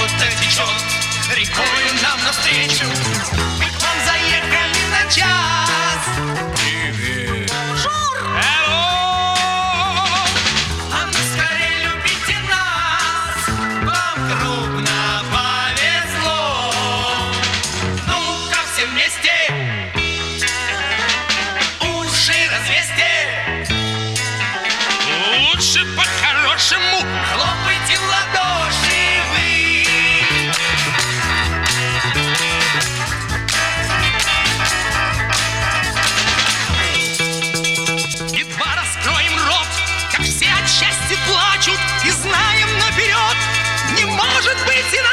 будто течет рекою нам навстречу. Мы к вам заехали на час. Привет. Бонжур. Алло. А ну скорее любите нас, вам крупно повезло. Ну-ка все вместе уши развесьте. Лучше по-хорошему Хлопайте в ладоши вы. едва раскроем рот, как все от счастья плачут, и знаем наперед, не может быть иначе.